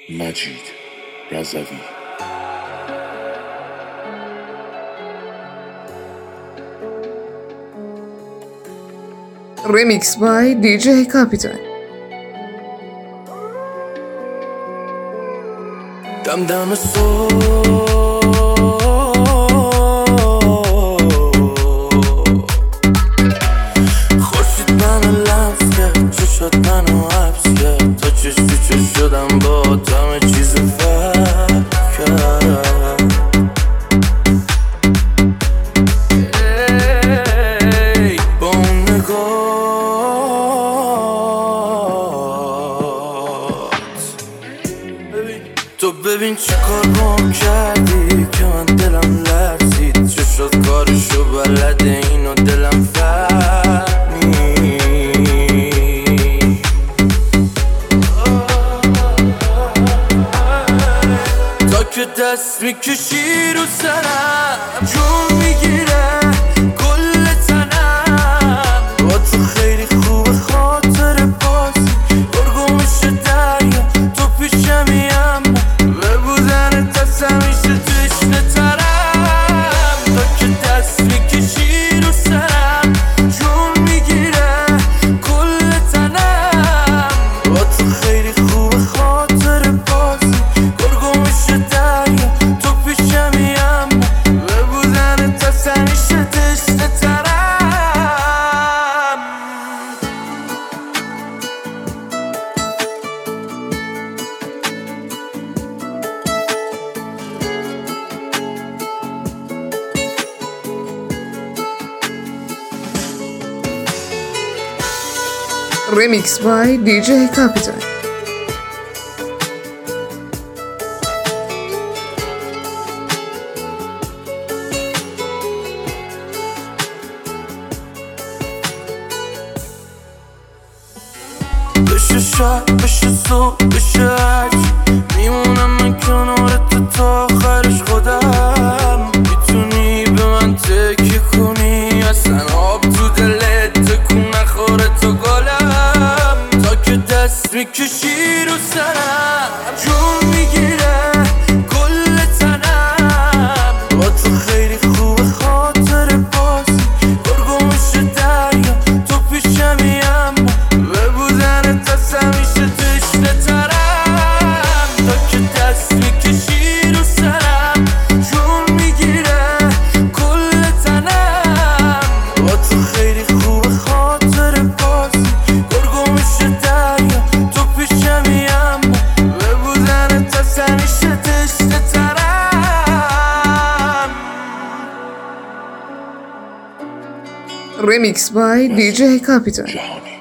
مجید رضوی. Remix by DJ Capitan. دم دم صبح خورشید منو لمس کرد، چشات منو حبس کرد، تا چش تو چش شدم با همه چیز فرق کرد. با اون تو ببین چی کار بام کردی که من دلم لرزید، چه شد کارشو بلده اینو دلم فهمید. تا که دست میکشی رو سرم جون میگیره کل تنم، با تو خیلی خوبه خاطر بازی گرگو میشه دریا تو پیشمی، Remix by DJ Capitan. بشه شب بشه صبح بشه هرچی، میمونم من کنارت تا آخرش خودم. میتونی به من تکیه کنی، اصلا آب تو دلت تکون نخوره تو گلم. تا که دست میکشی رو سرم جون میگیره کل تنم، با تو خیلی خوبه خاطر بازی گرگو میشه دریا تو پیشمی، اما ببودنت از همیشه تشنه ترم. تا که دست میکشی رو سرم جون میگیره کل تنم، با تو خیلی خوبه خاطر بازی گرگو میشه دریا تو پیشمی، اما ببودنت از همیشه تشنه ترم. Remix by DJ Capitan. جهانی